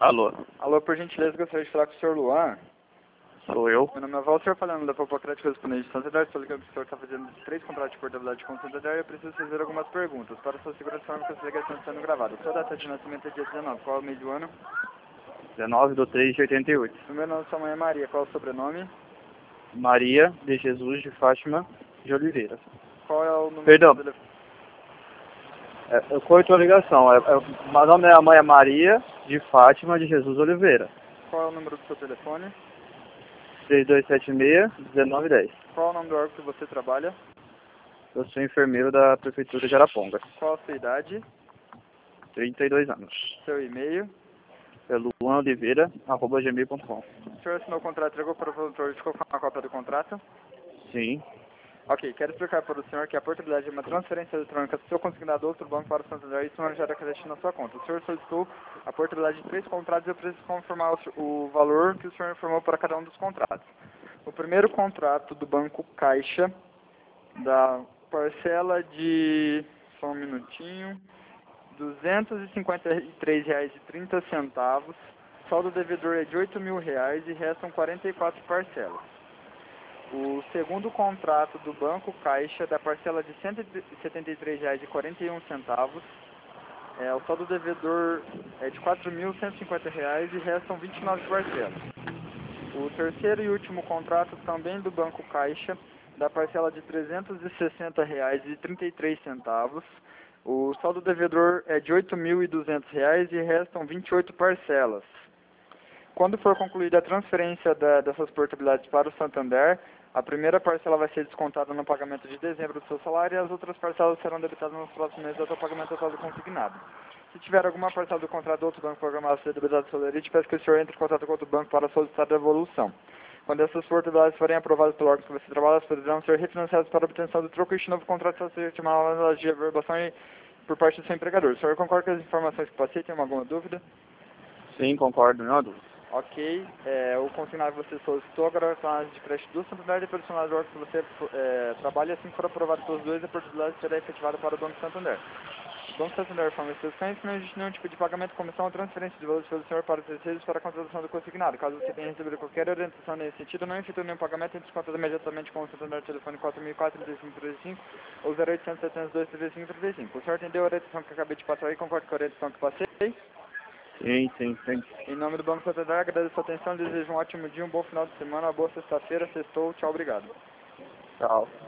Alô, Alô, por gentileza, gostaria de falar com o senhor Luan. sou eu. Meu nome é Walter, falando da Popocrédito Correspondente de Santander. Estou ligando que o senhor está fazendo 3 contratos de portabilidade com Santander e eu preciso fazer algumas perguntas. Para sua segurança, forma que essa ligação está sendo gravada. Sua data de nascimento é dia 19. Qual é o mês do ano? 19/3/88. Primeiro nome da sua mãe é Maria. Qual é o sobrenome? Maria de Jesus de Fátima de Oliveira. Qual é o número Perdão. do telefone? Eu corto a ligação. O nome da mãe é Maria de Fátima de Jesus Oliveira. Qual é o número do seu telefone? 3276-1910. Qual é o nome do órgão que você trabalha? Eu sou enfermeiro da Prefeitura de Arapongas. Qual a sua idade? 32 anos. Seu e-mail? É luanoliveira@gmail.com. O senhor assinou o contrato e entregou para o produtor e ficou com uma cópia do contrato? Sim. Ok, quero explicar para o senhor que a portabilidade é uma transferência eletrônica do seu consignado do outro banco para o Santander e isso não gera crédito na sua conta. O senhor solicitou a portabilidade de 3 contratos e eu preciso confirmar o valor que o senhor informou para cada um dos contratos. O primeiro contrato do Banco Caixa, da parcela de, só um minutinho, R$ 253,30, saldo devedor é de R$ 8.000 e restam 44 parcelas. O segundo contrato do Banco Caixa, da parcela de R$ 173,41, o saldo devedor é de R$ 4.150 e restam 29 parcelas. O terceiro e último contrato, também do Banco Caixa, da parcela de R$ 360,33, o saldo devedor é de R$ 8.200 e restam 28 parcelas. Quando for concluída a transferência dessas portabilidades para o Santander, a primeira parcela vai ser descontada no pagamento de dezembro do seu salário e as outras parcelas serão debitadas nos próximos meses até o pagamento total do consignado. Se tiver alguma parcela do contrato do outro banco programado a ser debitada do seu lerite, peço que o senhor entre em contato com outro banco para solicitar a devolução. Quando essas portabilidades forem aprovadas pelo órgão que você trabalha, elas poderão ser refinanciadas para a obtenção do troco e este novo contrato só ser chamado de averbação por parte do seu empregador. O senhor concorda com as informações que passei? Tem alguma dúvida? Sim, concordo, não há dúvida. Ok, o consignado que você solicitou agora vai falar de crédito do Santander e personal do órgão que você trabalha, assim que for aprovado pelos dois, a portabilidade será efetivada para o Banco Santander. O Banco Santander forma exceções, não existe nenhum tipo de pagamento, comissão ou transferência de valores pelo senhor para os terceiros para a contratação do consignado. Caso você tenha recebido qualquer orientação nesse sentido, não efetue nenhum pagamento, entre em contato imediatamente com o Santander telefone 4004-3535 ou 0800 702 3535. O senhor entendeu a orientação que eu acabei de passar e concorda com a orientação que passei? Sim. Em nome do Banco Santander, agradeço a sua atenção, desejo um ótimo dia, um bom final de semana, uma boa sexta-feira, sextou, tchau, obrigado. Tchau.